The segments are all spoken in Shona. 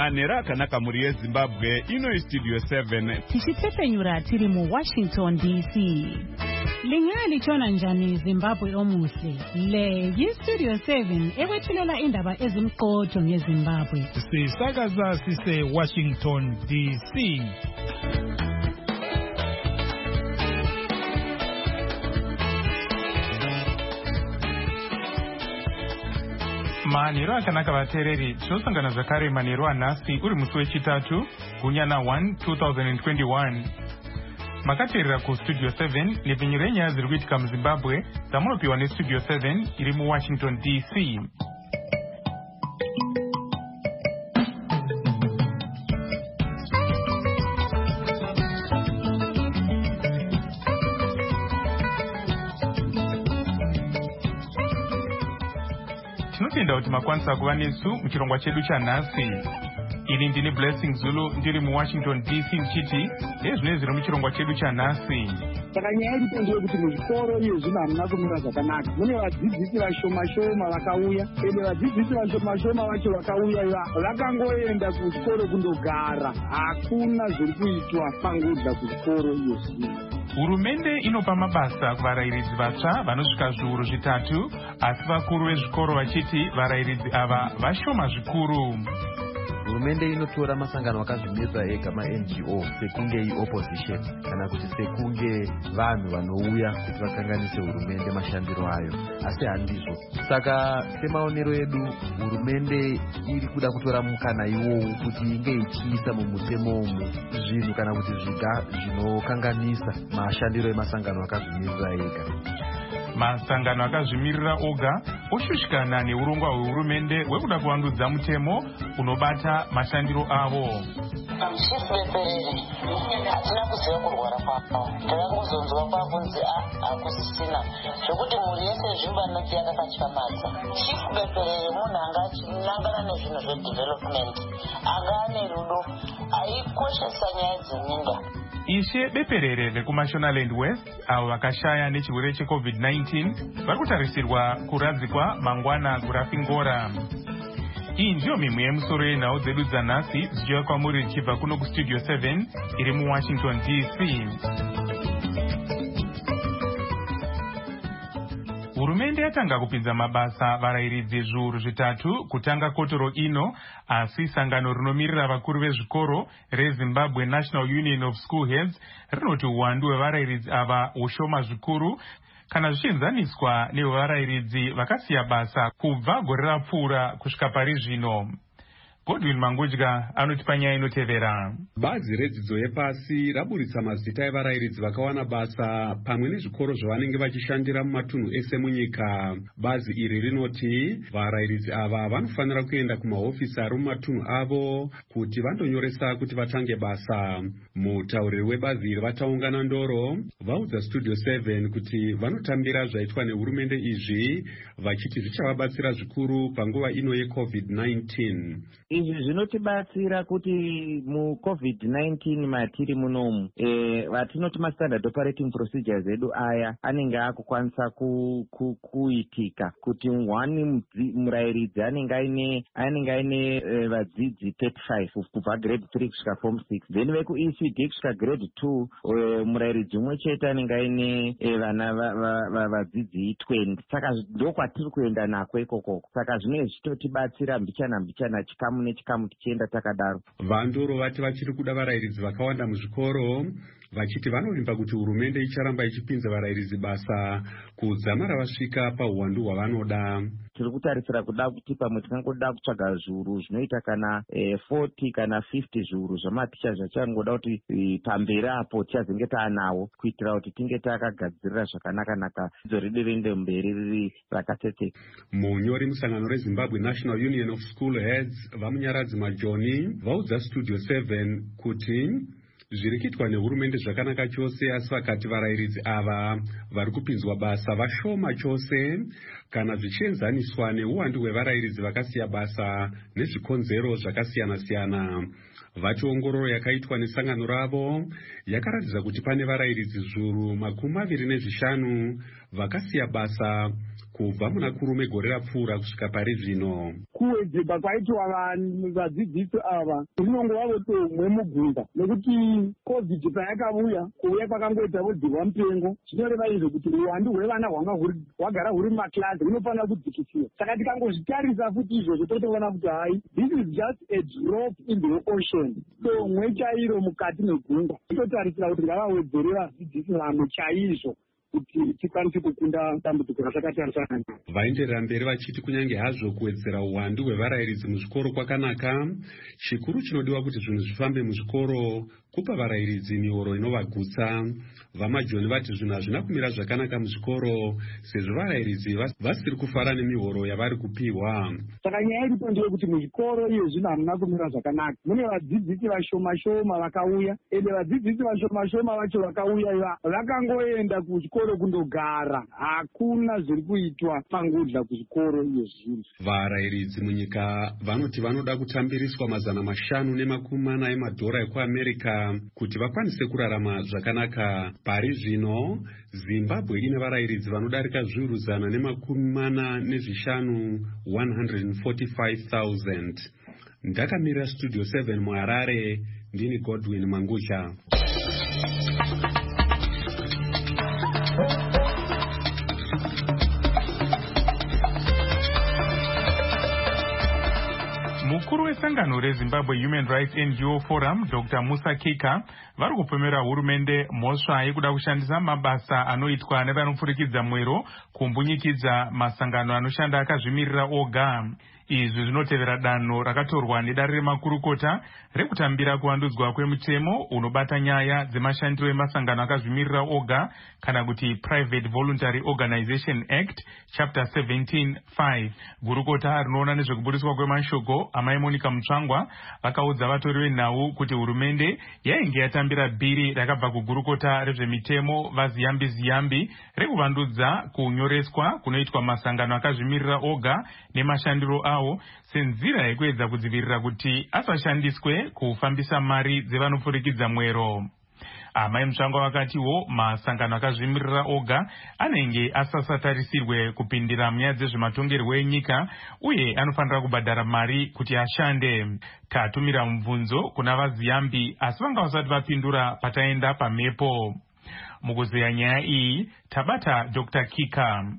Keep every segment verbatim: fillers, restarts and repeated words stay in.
Manera kanaka muri yeZimbabwe ino Studio seven. Tichitepenyura tiri mu Washington D C. Lingali chona njani Zimbabwe omuhle. Le yi Studio seven ewethulela indaba ezimqotho ngeZimbabwe. Sisakaza sise Washington D C. Maniro akanaka vatereri chosangana zvakare maniro anhasi uri musi wechitatu gunyana one two thousand twenty-one. Makateerera kustudio seven nepfenyuro yenyaya dziri kuitika muZimbabwe dzamunopiwa nestudio seven iri muWashington D C. Tinotenda kuti makwanisa kuva nesu muchirongwa chedu chanhasi. Ini ndini Blessing Zulu ndiri muWashington D C ndichiti ndezvine zviri muchirongwa chedu chanhasi. Saka nyaya iripo ndeyekuti muzvikoro iyo zvino hamuna kumira zvakanaka. Mune vadzidzisi vashoma shoma vakauya, ende vadzidzisi vashoma shoma vacho vakauya iva vakangoenda kuchikoro kundogara. Hakuna zviri kuitwa pangudza kuchikoro iyo zvino. Hurumende inopa mabasa kuvarayiridzi vatsva vanosvika zviuru zvitatu, asi vakuru vezvikoro vachiti varayiridzi ava vashoma zvikuru. Hurumende inotora masangano akazvimirira ega ma-N G O sekunge i-opposition kana kuti sekunge vanhu vanouya kuti vakanganise hurumende mashandiro ayo, asi handizvo. Saka semaonero edu hurumende iri kuda kutora mukana iwowu kuti inge ichiisa mumutemo umu zvinhu kana kuti zviga zvinokanganisa mashandiro emasangano akazvimirira ega. Masangano akazvimirira oga oshushikana neurongwa hwehurumende hwekuda kuvandudza mutemo unobata mashandiro avo. Pamuchifureperere hatina kuziva kurwara kwavo, takangozonzwa kwakunzi hakusisina zvokuti mhuri yese zvimba noti yakakachamadza. Chifureperere munhu anga achinangana nezvinhu zvedevelopment, anga ane rudo, aikoshesa nyaya dzeminda. Ishe beperere vekuMashonaland West avo vakashaya nechirwere checovid nineteen vari kutarisirwa kuradzikwa mangwana kurafingora. Iyi ndiyo mimwe yemusoro yenhau dzedu dzanhasi zichiuya kwamuri dzichibva kuno kustudio seven iri muWashington D C. Hurumende yatanga kupinza mabasa varayiridzi zviuru zvitatu kutanga kotoro ino, asi sangano rinomirira vakuru vezvikoro reZimbabwe National Union of School Heads rinoti uwandu hwevarayiridzi ava hushoma zvikuru kana zvichienzaniswa nehwevarayiridzi vakasiya basa kubva gore rapfuura kusvika pari zvino. Godwin Mangudya anotipa nyaya inotevera. Bazi redzidzo yepasi raburitsa mazita evarayiridzi vakawana basa pamwe nezvikoro zvavanenge vachishandira mumatunhu ese munyika. Bazi iri rinoti varayiridzi ava vanofanira kuenda kumahofisi ari mumatunhu avo kuti vandonyoresa kuti vatange basa. Mutauriri webazi iri vataungana ndoro vaudza studio seven kuti vanotambira zvaitwa nehurumende izvi vachiti zvichavabatsira zvikuru panguva ino yecovid nineteen. Izvi zvinotibatsira kuti mucovid nineteen matiri munomu eh vatinoti mastandard operating procedures edu aya anenge akukwanisa ku, ku, kuitika kuti one murayiridzi anenge aine anenge aine eh, vadzidzi thirty-five kubva grade three kusvika form six, then veku-E C D kusvika grade two eh, murayiridzi umwe chete anenge aine eh, vana vadzidzi twenty. Saka ndokwatiri kuenda nako ikoko. Saka zvinenge zvichitotibatsira mbichana mbichana chikamu nechikamu tichienda takadaro. Vandoro vati vachiri kuda varayiridzi vakawanda muzvikoro, vachiti vanovimba kuti hurumende icharamba ichipinza varayiridzi basa kudzamara vasvika pauwandu hwavanoda. Tiri kutarisira kuda kuti pamwe tingangoda kutsvaga zviuru zvinoita kana eh, forty kana fifty zviuru zvamaticha zvachangoda kuti eh, pamberi apo tichazenge taanawo kuitira kuti tinge takagadzirira zvakanaka-naka dzidzo redu riende mberi riri rakateteka. Munyori musangano reZimbabwe National Union of School Heads vamunyaradzi Majoni vaudza studio seven kuti zviri kuitwa nehurumende zvakanaka chose, asi vakati varayiridzi ava vari kupinzwa basa vashoma chose kana zvichienzaniswa neuwandu hwevarayiridzi vakasiya basa nezvikonzero zvakasiyana-siyana. Vati ongororo yakaitwa nesangano ravo yakaratidza kuti pane varayiridzi zviuru makumi maviri nezvishanu vakasiya basa kubva muna kurume gore rapfuura kusvika pari zvino. Kuwedzerwa kwaitwa vadzidzisi ava rinongova tomwe mugunda nekuti covid payakauya kuuya kwakangoita vodzirwa mupengo zvinoreva izvo kuti uwandu hwevana hwanga hwagara huri mumakilasi hunofanira kudzikisiwa. Saka tikangozvitarisa futi izvozvo totoona kuti hai this is just a drop in the ocean, domwe chairo mukati megungwa. Totarisira kuti ngavawedzere vadzidzisi vamwe chaizvo kuti tikwanise kukunda dambudziko rasakatarisana. Vaenderera mberi vachiti kunyange hazvo kuwedzera uwandu hwevarayiridzi muzvikoro kwakanaka, chikuru chinodiwa kuti zvinhu zvifambe muzvikoro kupa varayiridzi mihoro inovagutsa. Vamajoni vati zvinhu hazvina kumira zvakanaka muzvikoro sezvo varayiridzi vasiri kufara nemihoro yavari kupiwa. Saka nyaya iripo ndeyekuti muzvikoro iyo zvinhu hamuna kumira zvakanaka. Mune vadzidzisi vashoma shoma vakauya, ende vadzidzisi vashoma shoma vacho vakauya iva vakangoenda kuchikoro kundogara, hakuna zviri kuitwa pangudla kuzvikoro iyo zvinhu. Varayiridzi munyika vanoti vanoda kutambiriswa mazana mashanu nemakumi mana emadhora ekuAmerica kuti vakwanise kurarama zvakanaka. Pari zvino Zimbabwe ine varayiridzi vanodarika zviuru zana nemakumi mana nezvishanu one hundred forty-five thousand. Ndakamirira Studio seven muHarare, ndini Godwin Mangusha. Mukuru wesangano reZimbabwe Human Rights N G O Forum Doctor Musa Kika vari kupemera hurumende mhosva yekuda kushandisa mabasa anoitwa nevanopfurikidza mwero kumbunyikidza masangano anoshanda akazvimirira oga. Izvi zvinotevera danho rakatorwa nedare remakurukota rekutambira kuvandudzwa kwemutemo unobata nyaya dzemashandiro emasangano akazvimirira oga kana kuti Private Voluntary Organization Act Chapter seventeen five. Gurukota rinoona nezvekubudiswa kwemashoko amai Monica Mutsvangwa vakaudza vatori venhau kuti hurumende yainge yatambira bhiri rakabva kugurukota rezvemitemo vaziyambi ziyambi rekuvandudza kunyoreswa kunoitwa masangano akazvimirira oga nemashandiro awo senzira yekuedza kudzivirira kuti asashandiswe kufambisa mari dzevanopfurikidza mwero. Amai Mutsvangwa vakatiwo masangano akazvimirira oga anenge asasatarisirwe kupindira munyaya dzezvematongerwo enyika uye anofanira kubhadhara mari kuti ashande. Tatumira mubvunzo kuna vaziyambi asi vanga vasati vapindura pataenda pamhepo. Mukuzeya nyaya iyi tabata Doctor Kika.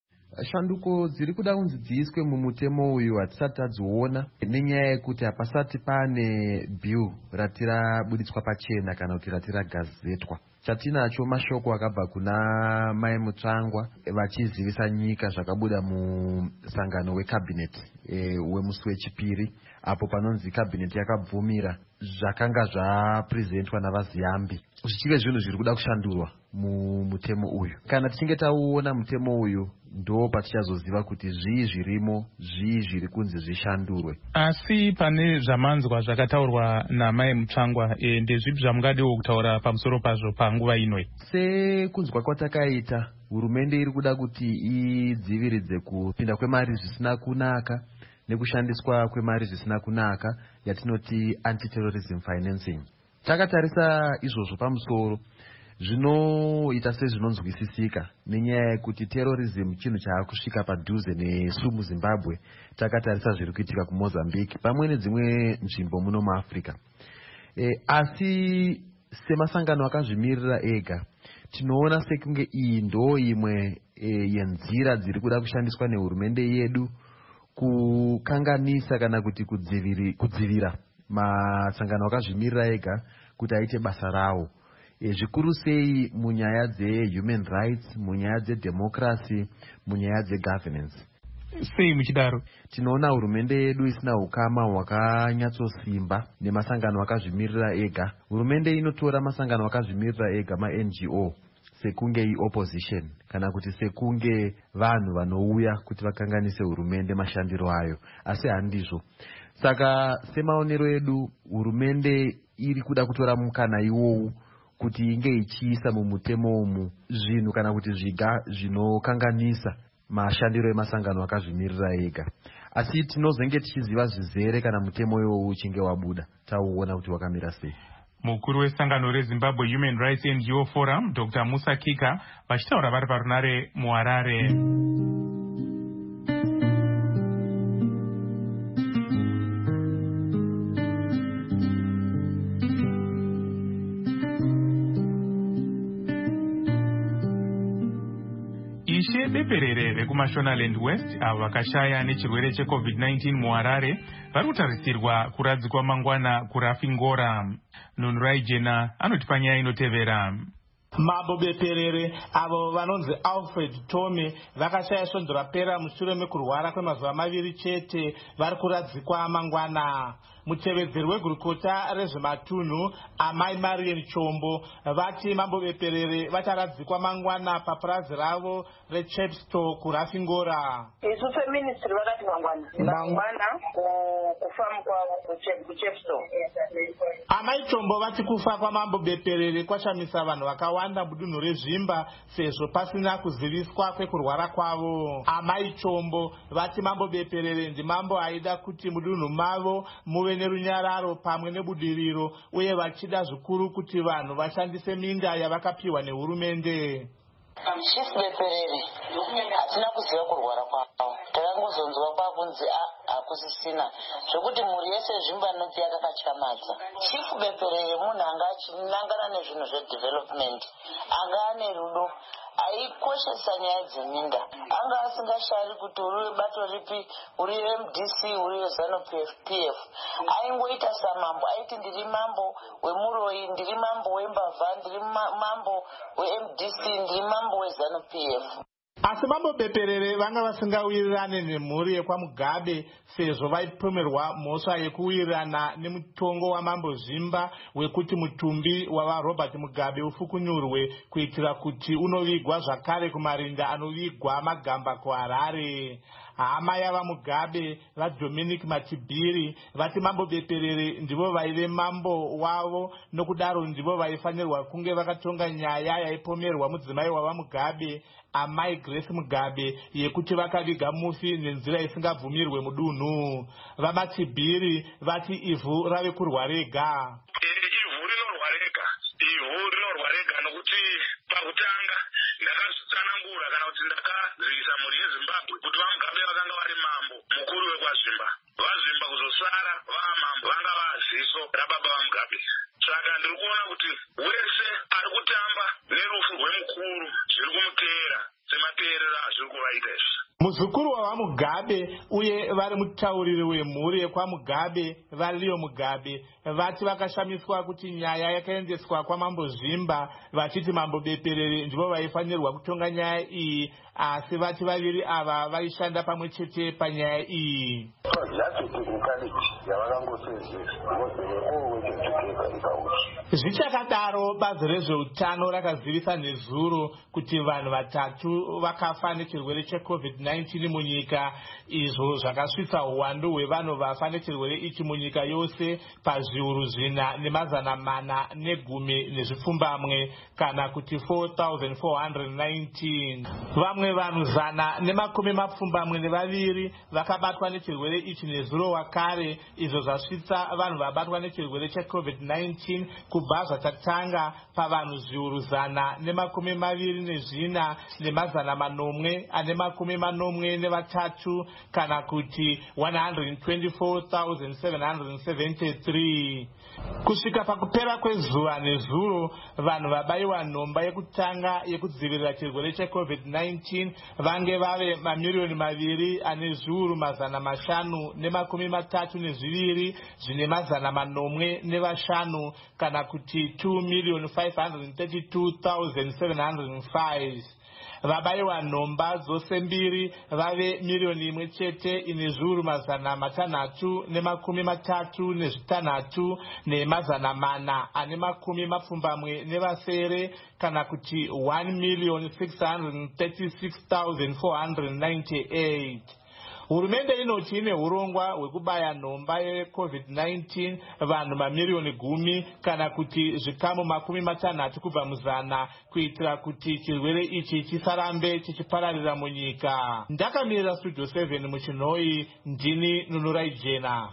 Shanduko dziri kuda kunzi dziiswe mumutemo uyu hatisati tadziona nenyaya yekuti hapasati pane bill ratirabuditswa pachena kana kuti ratiragazetwa. Chatinacho mashoko akabva kuna mai Mutsvangwa vachizivisa nyika zvakabuda musangano wecabinet e, wemusi wechipiri apo panonzi cabinet yakabvumira zvakanga zvapresentwa navaziyambi zvichive zvinhu zviri kuda kushandurwa mumutemo uyu. Kana tichinge tauona mutemo uyu ndo patichazoziva kuti zvii zvirimo zvii zviri kunzi zvishandurwe. Asi pane zvamanzwa zvakataurwa namai Mutsvangwa e, ndezvipi zvamungadiwo kutaura pamusoro pazvo panguva inoi? Sekunzwa kwatakaita hurumende iri kuda kuti idziviridze kupinda kwemari zvisina kunaka nekushandiswa kwemari zvisina kunaka yatinoti anti-terrorism financing. Takatarisa izvozvo pamusoro zvinoita sezvinonzwisisika nenyaya yekuti terrorism chinhu chaakusvika padhuze nesu muZimbabwe. Takatarisa zviri kuitika kuMozambique pamwe nedzimwe nzvimbo muno muAfrica. E, asi semasangano akazvimirira ega tinoona sekunge iyi ndo imwe e, yenzira dziri kuda kushandiswa nehurumende yedu kukanganisa kana kuti kudziviri, kudzivira masangano akazvimirira ega kuti aite basa rawo. E, zvikuru sei munyaya dzehuman rights, munyaya dzedemocracy, munyaya dzegovernance. Sei muchidaro? Tinoona hurumende yedu isina ukama hwakanyatsosimba nemasangano akazvimirira ega. Hurumende inotora masangano akazvimirira ega ma-N G O sekunge i-opposition kana kuti sekunge vanhu vanouya kuti vakanganise hurumende mashandiro ayo, asi handizvo. Saka semaonero edu hurumende iri kuda kutora mukana iwowu kuti inge ichiisa mumutemo umu zvinhu kana kuti zviga zvinokanganisa mashandiro emasangano akazvimirira ega. Asi tinozenge tichiziva zvizere kana mutemo iwowu uchinge wabuda tauona kuti wakamira sei. Mukuru wesangano reZimbabwe Human Rights N G O Forum Doctor Musa Kika vachitaura vari parunare muHarare. Ishe beperere vekumashonaland west avo vakashaya nechirwere checovid nineteen muharare vari kutarisirwa kuradzikwa mangwana kurafingora. Nunhurai Jena anoti panyaya inotevera. Mambo beperere avo vanonzi Alfred Tommy vakashaya svondo rapera mushure mekurwara kwemazuva maviri chete vari kuradzikwa mangwana. Mutevedzeri wegurukota rezvematunhu amai Marian Chombo vati mambo beperere vacharadzikwa mangwana papurazi ravo reChepstow kurafingora. Isu feministry vakati mangwana mangwana kufamu kwavo kuChepstow. Amai Chombo vati kufa kwamambo beperere kwashamisa vanhu vakawanda mudunhu rezvimba sezvo pasina kuziviswa kwekurwara kwavo. Amai Chombo vati mambo beperere ndimambo aida kuti mudunhu mavo muve nerunyararo pamwe nebudiriro uye vachida zvikuru kuti vanhu vashandise minda yavakapiwa nehurumende. Chifu beperere hatina kuziva kurwara kwavo, takangozonzwa kwakunzi hakusisina zvokuti mhuri yese zvimba noti yakakatyamadza. Chifu beperere munhu anga achinangana nezvinhu zvedevelopment, anga ane rudo, aikoshesa nyaya dzeminda, anga asingashari kuti uri bato ripi, uri M D C, uri Zanu P F. Aingoita samambo, aiti ndiri mambo weMuroi, ndiri mambo weMbavha, ndiri mambo weM D C, ndiri mambo weZanu P F. Asi mambo beperere vanga vasingawirirane nemhuri yekwaMugabe sezvo vaipomerwa mhosva yekuwirirana nemutongo wamambo Zvimba wekuti mutumbi wava Robert Mugabe ufukunyurwe kuitira kuti unovigwa zvakare kumarinda anovigwa Magamba kuHarare. Hama yava Mugabe vaDominic Matibiri vati mambo beperere ndivo vaive mambo wavo, nokudaro ndivo vaifanirwa kunge vakatonga nyaya yaipomerwa mudzimai wava Mugabe amai Grace Mugabe yekuti vakaviga mufi nenzira isingabvumirwe mudunhu. VaMatibiri vati ivhu rave kurwa rega. Ivhu rinorwa rega, ivhu rinorwa rega nokuti pakutanga ndakazvitsanangura kana kuti ndakazivisa mhuri yeZimbabwe kuti vaMugabe vakanga vari mambo mukuru wekwazvimba, vaZvimba kuzosara vaamambo vanga vaziso rababa vaMugabe. Saka ndiri kuona kuti wese ari kutamba nerufu rwemukuru zviri kumuteera semateerero azviri kuvaita izvi. Muzukuru wavaMugabe uye vari mutauriri wemhuri yekwaMugabe vaLeo Mugabe vati vakashamiswa kuti nyaya yakaendeswa kwamambo Zvimba vachiti mambo beperere ndivo vaifanirwa kutonga nyaya iyi, asi vati vaviri ava vaishanda pamwe chete panyaya iyi. Zvichakadaro bazi rezveutano rakazivisa nezuro kuti vanhu vatatu vakafa nechirwere checovid nineteen munyika, izvo zvakasvitsa uwandu hwevanhu vafa nechirwere ichi munyika yose pazviuru zvina nemazana mana negumi nezvipfumbamwe kana kuti four thousand four hundred nineteen. Vamwe vanhu zana nemakumi mapfumbamwe nevaviri vakabatwa nechirwere ichi nezuro wakare, izvo zvasvitsa vanhu vabatwa nechirwere checovid nineteen kubva zvachatanga pavanhu zviuru zana nemakumi maviri nezvina nemazana manomwe ane makumi manomwe nevatatu kana kuti one hundred twenty-four thousand seven hundred seventy-three. Kusvika pakupera kwezuva nezuro, vanhu vabayiwa nhomba yekutanga yekudzivirira chirwere checovid nineteen vange vave mamiliyoni maviri ane zviuru mazana mashanu nemakumi matatu nezviviri zvine mazana manomwe nevashanu kana kuti two million five hundred thirty-two thousand seven hundred five. Vabayiwa nhomba dzose mbiri vave miliyoni imwe chete ine zviuru mazana matanhatu nemakumi matatu nezvitanhatu nemazana mana ane makumi mapfumbamwe nevasere kana kuti one million six hundred thirty-six thousand four hundred ninety-eight. Hurumende inoti ine urongwa hwekubaya nhomba yecovid nineteen vanhu mamiliyoni gumi kana kuti zvikamu makumi matanhatu kubva muzana kuitira kuti chirwere ichi chisarambe chichipararira munyika. Ndakamirira Studio seven muChinoi, ndini Nunhurai Jena.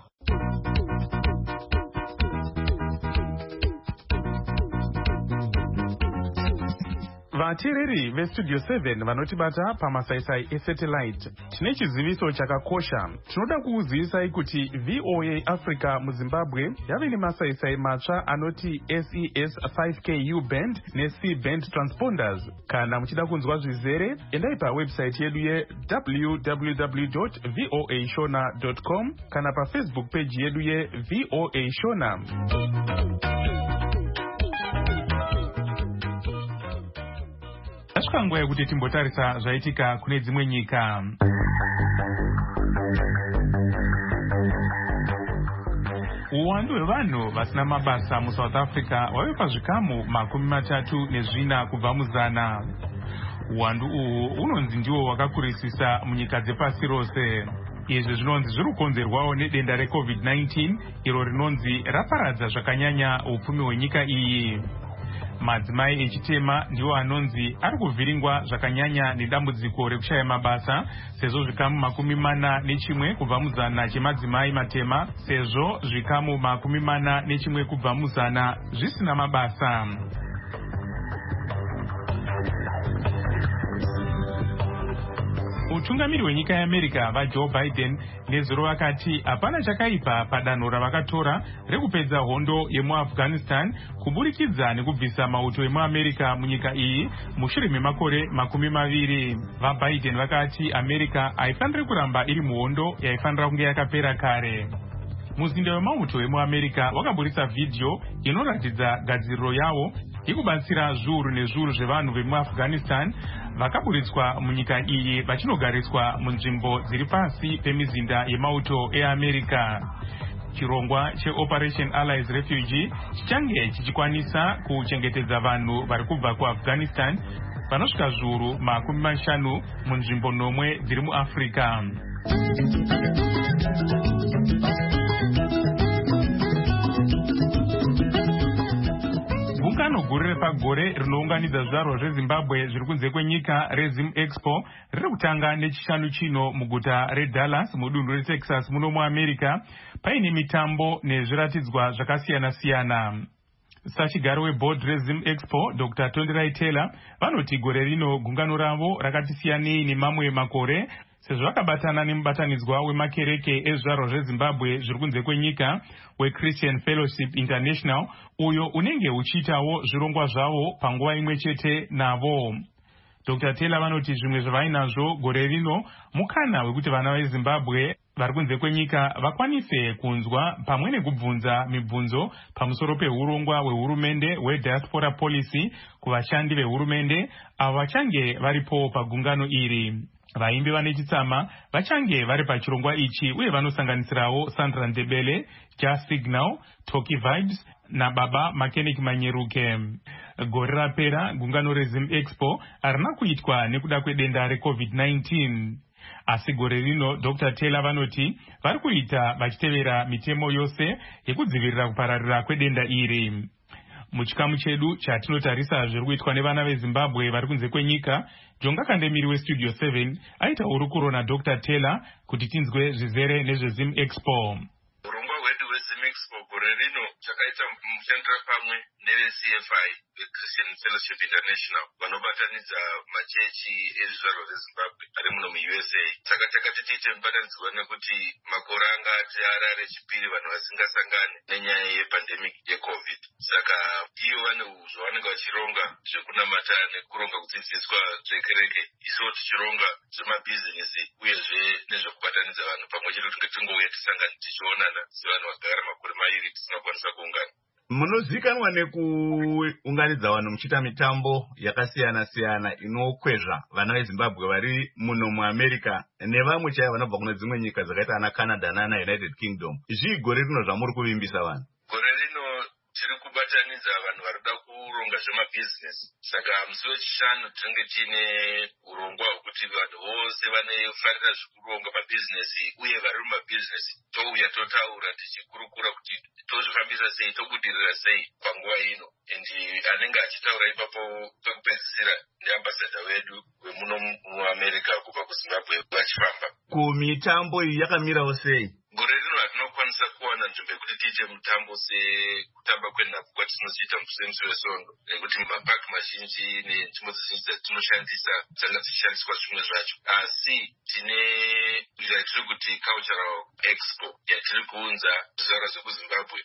vateereri vestudio seven vanotibata pamasaisai esatellite, tine chiziviso chakakosha. Tinoda kukuzivisai kuti V O A Africa muZimbabwe yave nemasaisai matsva anoti S E S five K U band ne-C band transponders. Kana muchida kunzwa zvizere, endai pawebsite yedu ye w w w dot voa shona dot com kana pafacebook page yedu ye V O A Shona. Tasvika nguva yekuti timbotarisa zvaitika kune dzimwe nyika. Uwandu hwevanhu vasina mabasa muSouth Africa wave pazvikamu makumi matatu nezvina kubva muzana. Uwandu uhu unonzi ndiwo wakakurisisa munyika dzepasi rose. Izvi zvinonzi zviri kukonzerwawo nedenda reCovid nineteen iro rinonzi raparadza zvakanyanya upfumi hwenyika iyi. Madzimai echitema ndiwo anonzi ari kuvhiringwa zvakanyanya nedambudziko rekushaya mabasa, sezvo zvikamu makumi mana nechimwe kubva muzana chemadzimai matema, sezvo zvikamu makumi mana nechimwe kubva muzana zvisina mabasa. Utungamiri hwenyika yeAmerica vaJoe Biden nezuro vakati hapana chakaipa padanho ravakatora rekupedza hondo yemuAfghanistan kuburikidza nekubvisa mauto emuAmerica munyika iyi mushure memakore makumi maviri. VaBiden vakati America haifaniri kuramba iri muhondo yaifanira kunge yakapera kare. Muzinda wemauto emuAmerica wakaburitsa vhidhiyo inoratidza gadziriro yavo yekubatsira zviuru nezviuru zvevanhu vemuAfghanistan vakaburitswa munyika iyi vachinogariswa munzvimbo dziri pasi pemizinda yemauto eAmerica. Chirongwa cheOperation Allies Refugee chichange chichikwanisa kuchengetedza vanhu vari kubva kuAfghanistan vanosvika zviuru makumi mashanu munzvimbo nomwe dziri muAfrica. Gungano guru repagore rinounganidza zvizvarwa zveZimbabwe zviri kunze kwenyika reZim Expo riri kutanga nechishanu chino muguta reDallas mudunhu reTexas muno muAmerica, paine mitambo nezviratidzwa zvakasiyana siyana. Sachigaro weboard reZim Expo Doctor Tondirai Taylor vanoti gore rino gungano ravo rakati siyanei nemamwe makore sezvo vakabatana nemubatanidzwa wemakereke ezvizvarwa zveZimbabwe zviri kunze kwenyika weChristian Fellowship International, uyo unenge uchiitawo zvirongwa zvavo panguva imwe chete navo. Doctor Taylor vanoti zvimwe zvavainazvo gore rino mukana wekuti vana veZimbabwe vari kunze kwenyika vakwanise kunzwa pamwe nekubvunza mibvunzo pamusoro peurongwa hwehurumende hwediaspora policy kuvashandi vehurumende avo vachange varipo pagungano iri. Vaimbi vane chitsama vachange vari pachirongwa ichi uye vanosanganisirawo Sandra Ndebele, Just Signal, Toki Vibes naBaba Mechanic Manyeruke. Gore rapera gungano reZim Expo harina kuitwa nekuda kwedenda reCovid nineteen. Asi gore rino Doctor Taylor vanoti vari kuita vachitevera mitemo yose yekudzivirira kupararira kwedenda iri. Muchikamu chedu chatinotarisa zviri kuitwa nevana veZimbabwe vari kunze kwenyika, Jonga Kandemiri weStudio seven aita urukuro naDoctor Taylor kuti tinzwe zvizere nezveZim Expo. Urongwa hwedu hweZim Expo gore rino chakaita mushandira pamwe neveC F I veChristian Fellowship International vanobatanidza machechi ezvizvarwa zveZimbabwe ari muno muU S A. Saka takati tiite mubatanidzwa nekuti makore anga ati arare chipiri vanhu vasingasangane nenyaya yepandemic yeCovid. Saka ivo vane zvavanenge vachironga zvekunamata nekuronga kudzidziswa zvekereke, isiwo tichironga zvemabhizinesi uyezve nezvekubatanidza vanhu pamwe chete kuti tingouya tisangane tichionana sevanhu vakagara makore mairi tisinakwanisa kuungana. Munozikanwa nekuunganidza vanhu muchiita mitambo yakasiyana siyana inokwezva vana veZimbabwe vari muno muAmerica nevamwe chaivo vanobva kune dzimwe nyika dzakaita ana Canada nana United Kingdom. Zvii gore rino zvamuri kuvimbisa vanhu? Gore rino tiri kubatanidza vanhu vari kuda kuronga zvemabhizinesi. Saka musi wechishanu tinenge tiine urongwa hwekuti vanhu vose vanofarira zvekuronga mabhizinesi uye vari mumabhizinesi touya totaura tichikurukura kuti tozvifambisa sei, tobudirira sei panguva ino. Endi anenge achitaura ipapo pekupedzisira ndiambasadha wedu wemuno muAmerica kubva kuZimbabwe vachifamba. Kumitambo iyi yakamirawo sei? Gore rino hatinokwanisa kuwana nzvimbo yekuti tiite mutambo sekutamba kwenhabvu zvatinoziita musemusi wesondo nekuti mapaki mazhinji nenzvimbo dzizhinji dzatinoshandisa dzanga dzichishandiswa zvimwe zvacho, asi tine yatiri kuti cultural expo yatiri kuunza zvizvarwa zvekuzimbabwe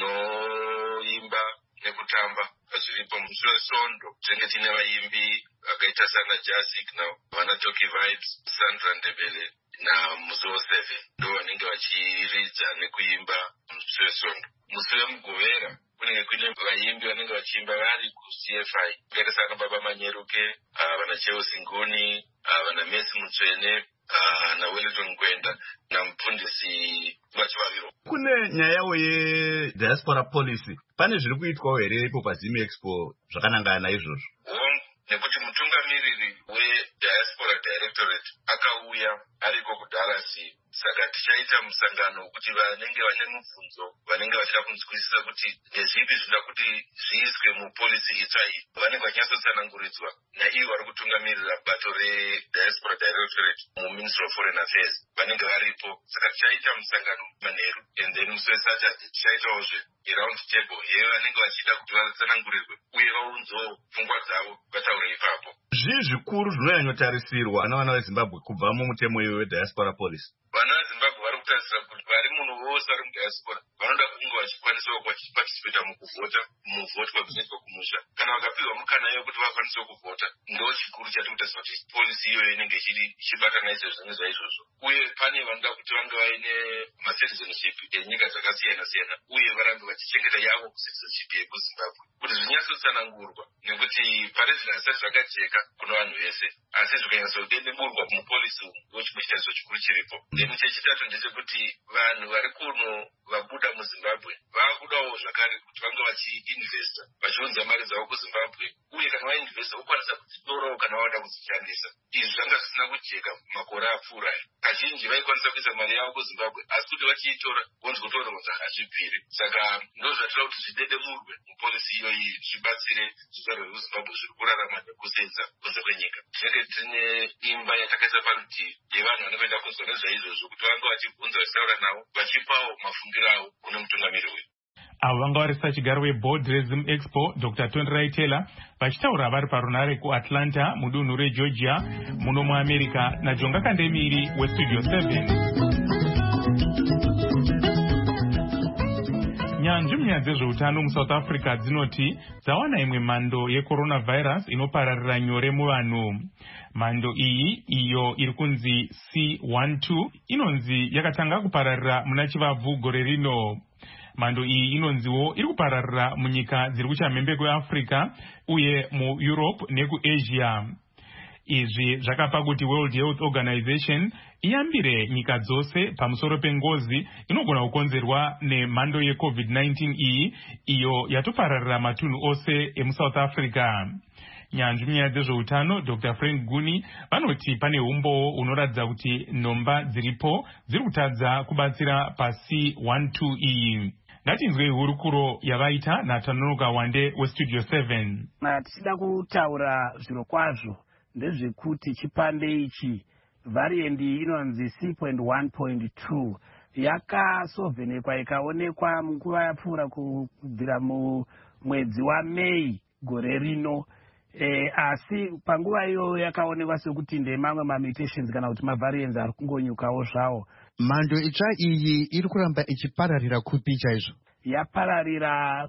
zvinoimba nekutamba zviripo musi wesondo. Tinenge tine vaimbi vakaita sana Jasic navana Toki Vibes, Sandra Ndebele namusi weseven ndo vanenge vachiridza nekuimba musi wesondo. Musi wemugovera kunenge kuine vaimbi vanenge vachiimba vari ku-C F I vakaita sana Baba Manyeruke, vana Cheo Singoni, vana Messi Mutsvene na Wellington Gwenda namupundisi Vachivaviro. Kune nyayawo ye-diaspora policy, pane zviri kuitwawo here ipo paZim Expo zvakanangana naizvozvo? Hongu, nekuti mutungamiriri we-diaspora directorate akauya ariko kuDallas, saka tichaita musangano wekuti vanenge vane mubvunzo, vanenge vachida kunzwisisa kuti ndezvipi zvinoda kuti zviiswe mupolicy itsva iyi, vanenge vachinyatsosananguridzwa naivo vari kutungamirira bato re-diaspora directorate muMinistry of Foreign Affairs, vanenge varipo. Saka tichaita musangano manheru, and then musi weSaturday tichaitawozve around table yevanenge vachida kuti vatsanangurirwe uye vaunzewo pfungwa dzavo vataure ipapo. Zvii zvikuru zvinonyanyotarisirwa navana veZimbabwe kubva mumutemo iwe wediaspora policy? Vana veZimbabwe vari kutarisira kuti vari munhu vose vari mudiaspora vanoda kunge vachikwanisawo vachipatisipeta mukuvhota muvhoti kwabvinoitwa kumusha. Kana vakapiwa mukana iwo kuti vakwanisewo kuvhota, ndo chikuru chatiri kutarisira kuti polisi iyoyo inenge ichibatanaisa zvinenge zvaizvozvo. Uye pane vanoda kuti vange vaine macitizenship enyika dzakasiyana siyana uye varambe vachichengeta yavo citizenship yekuZimbabwe, kuti zvinyatsotsanangurwa, nekuti parizvina zvisati zvakajeka kuno vanhu vese, asi zvikanyatsodenemurwa mupolisi umu ndo chimwe chitariso chikuru chiripo. Then chechitatu ndechekuti vanhu vari kuno vabuda muZimbabwe vakudawo zvakare kuti vange vachiinvesta, vachiunza mari dzavo kuZimbabwe, uye kana vainvesta vokwanisa kudzitorawo kana vada kudzishandisa. Izvi zvanga zvisina kujeka makore apfuura. Kazhinji vaikwanisa kuisa mari yavo kuZimbabwe, asi kuti vachiitora vonzi kutora kunzi hazvibviri. Saka ndo zvatira kuti zvidedemurwe mupolisi iyoyi, zvibatsire zvizvarwa zvekuZimbabwe zviri kurarama nekusenza kunze kwenyika. Tinenge tine imba yatakaisa parutivi yevanhu vanoenda kunzwa nezvaizvozvo kuti vange vachibvunza vachitaura navo, vachipawo mafungiro avo kune mutungamiri uyu. Avo vanga vari sachigaro weboard reZim Expo Doctor Tonrai Taylor vachitaura vari parunare kuAtlanta mudunhu reGeorgia muno muAmerica naJonga Kandemiri weStudio seven. Nyanzvi munyaya dzezveutano muSouth Africa dzinoti dzawana imwe mhando yecoronavirus inopararira nyore muvanhu. Mhando iyi iyo iri kunzi C twelve inonzi yakatanga kupararira muna Chivabvu gore rino. Mhando iyi inonziwo iri kupararira munyika dziri kuchamhembe kweAfrica uye muEurope nekuAsia. Izvi zvakapa kuti World Health Organization iyambire nyika dzose pamusoro pengozi inogona kukonzerwa nemhando yeCovid nineteen iyi iyo yatopararira matunhu ose emuSouth Africa. Nyanzvi munyaya dzezveutano Doctor Frank Guni vanoti pane umbowo unoratidza kuti nhomba dziripo dziri kutadza kubatsira paC twelve iyi. Ngatinzwei hurukuro yavaita naTanonoka Wande weStudio seven. Tichida kutaura zviro kwazvo ndezvekuti chipande ichi variant inonzi C one point two yakasovhenekwa ikaonekwa munguva yapfuura kubvira mumwedzi waMei gore rino. E, asi panguva iyoyo yakaonekwa sekuti ndemamwe mamutations kana kuti mavariants ari kungonyukawo zvawo. Mhando itsva iyi iri kuramba ichipararira kupi chaizvo? Yapararira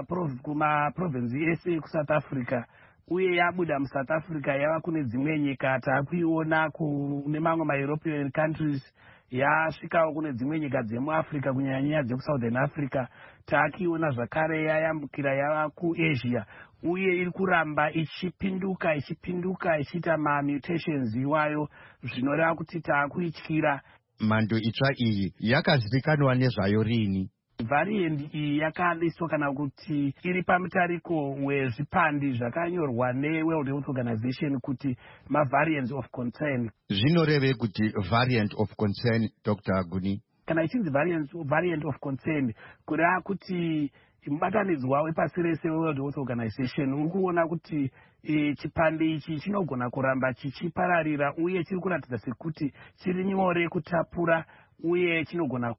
kumaprovinsi ese kuSouth Africa uye yabuda muSouth Africa yava kune dzimwe nyika taakuiona kune mamwe maEuropean countries, yasvikawo kune dzimwe nyika dzemuAfrica kunyanyanya dzekusouthern Africa, taakiona zvakare yayambukira yava kuAsia uye iri kuramba ichipinduka ichipinduka ichiita mamutations iwayo zvinoreva kuti taakuityira. Mhando itsva iyi yakazivikanwa nezvayo rini? Variant iyi yakadiswa kana kuti iri pamutariko wezvipandi zvakanyorwa neWorld Health Organization kuti mavariants of concern. Zvinoreve kuti variant of concern, Doctor Guni? Kana ichinzi variant, variant of concern kureva kuti mubatanidzwa wepasi rese weWorld Health Organization uri kuona kuti e, chipande ichi chinogona kuramba chichipararira uye chiri kuratidza sekuti chiri nyore kutapura uye chinogona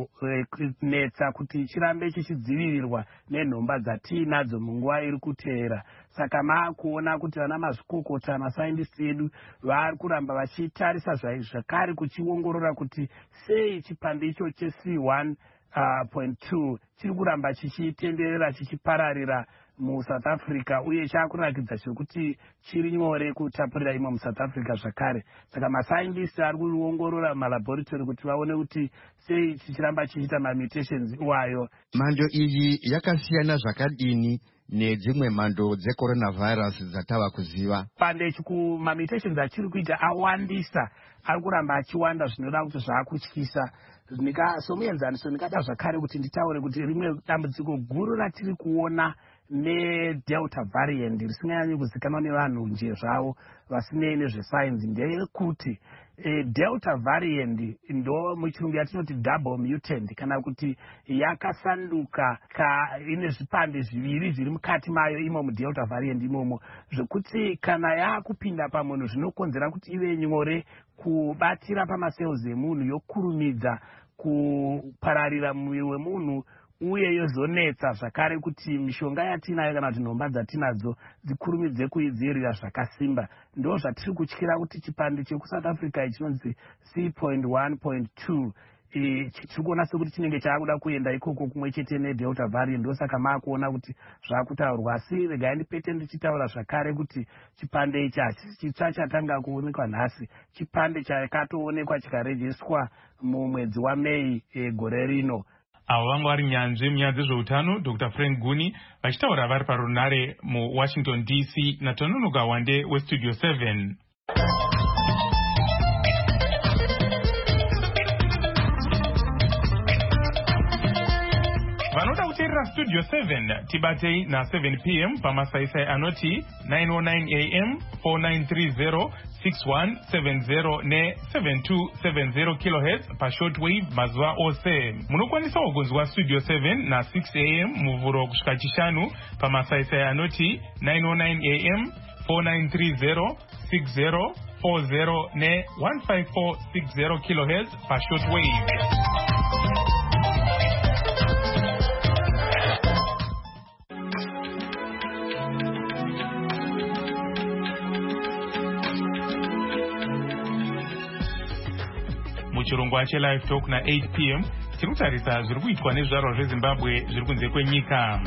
kuzonetsa kuti chirambe chichidzivirirwa nenhomba dzatiinadzo munguva iri kuteera. Saka maakuona kuti vana mazvikokota masaindisi edu vari kuramba vachitarisa zvakare kuchiongorora kuti sei chipande icho che-C one point two chiri kuramba chichitenderera chichipararira muSouth Africa uye chaakurakidza chekuti chiri nyore kutapurira imo muSouth Africa zvakare. Saka masaindisi ari kuongorora malaboratory kuti vaone kuti sei chichiramba chichiita mamutations iwayo. Mhando iyi yakasiyana zvakadini nedzimwe mhando dzecoronavirus dzatava kuziva? Pande chiku mamutations achiri kuita awandisa, ari kuramba achiwanda zvinoda kuti zvaakutyisa. Nika somuenzaniso ndikada zvakare kuti nditaure kuti rimwe dambudziko guru ratiri kuona nedelta variant risinganyanyi kuzikanwa nevanhu nje zvavo vasinei nezvesainzi ndeyekuti e, delta variant ndo muchirungu yatinoti double mutant kana kuti yakasanduka ka ine zvipande zviviri zviri mukati mayo imo mudelta variant imomo zvekuti kana yaakupinda pamunhu zvinokonzera kuti ive nyore kubatira pamacells emunhu yokurumidza kupararira muviri wemunhu uye yozonetsa zvakare kuti mishonga yatinayo kana kuti nhomba dzatinadzo dzikurumidze kuidzirira zvakasimba. Ndo zvatiri kutyira kuti chipande chekuSouth Africa chinonzi C one point two tiri kuona sekuti chinenge chaakuda kuenda ikoko kumwe chete nedelta variant. Ndosaka maakuona kuti zvaakutaurwa, asi regai ndipete ndichitaura zvakare kuti chipande ichi hachisi chitsva chatanga kuonekwa nhasi. Chipande chakatoonekwa chikarejiswa mumwedzi waMei e, gore rino. Avo vanga vari nyanzvi munyaya dzezveutano Doctor Frank Guni vachitaura vari parunare muWashington D C naTononoka Wande weStudio seven. Vanoda kuteerera Studio seven tibatei na seven p m pamasaisai anoti nine oh nine a m four nine three zero six one seven zero ne seven two seven zero kilohertz pashortwave mazuva ose. Munokwanisa kugonzwa Studio seven na six a m muvhuro kusvika chishanu pamasaisai anoti nine oh nine a m four nine three zero six zero four zero ne one five four six zero kilohertz pashortwave. Muchirongwa chelive talk na eight p m tiri kutarisa zviri kuitwa nezvizvarwa zveZimbabwe zviri kunze kwenyika.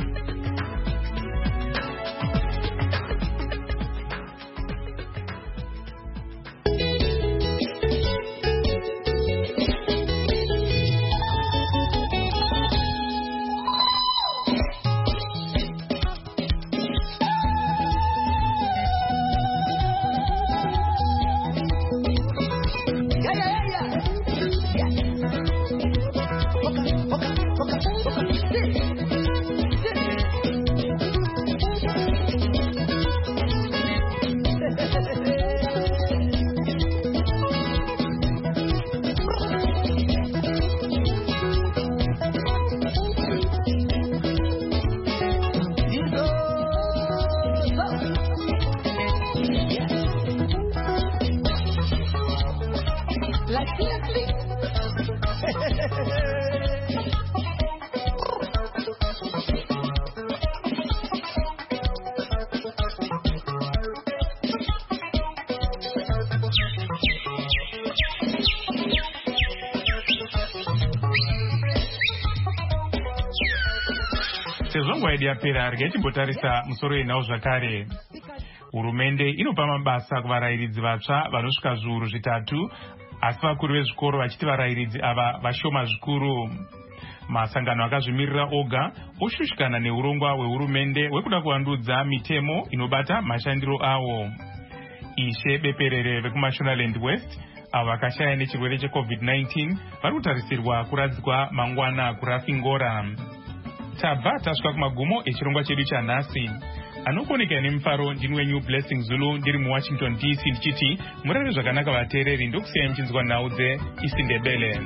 Sezongo yapera rechimbotarisa musoro yenhau zvakare. Hurumende inopa mabasa kuvarairidzi vatsva vanosvika zviuru zvitatu, asi vakuru vezvikoro vachiti varairidzi ava vashoma zvikuru. Masangano akazvimirira oga oshushikana neurongwa hwehurumende hwekuda kuvandudza mitemo inobata mashandiro awo. Ishe Beperere vekuMashonaland West avo vakashaya nechirwere checovid nineteen vari kutarisirwa kuradzikwa mangwana kuRafingora. Tabva tasvika kumagumo echirongwa chedu chanhasi. Anokoneka nemufaro ndini wenyu Blessing Zulu ndiri muWashington D C ndichiti murare zvakanaka vateereri ndokusiyai muchinzwa nhau dzeIsindebele.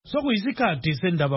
sokuyisikhathi sendaba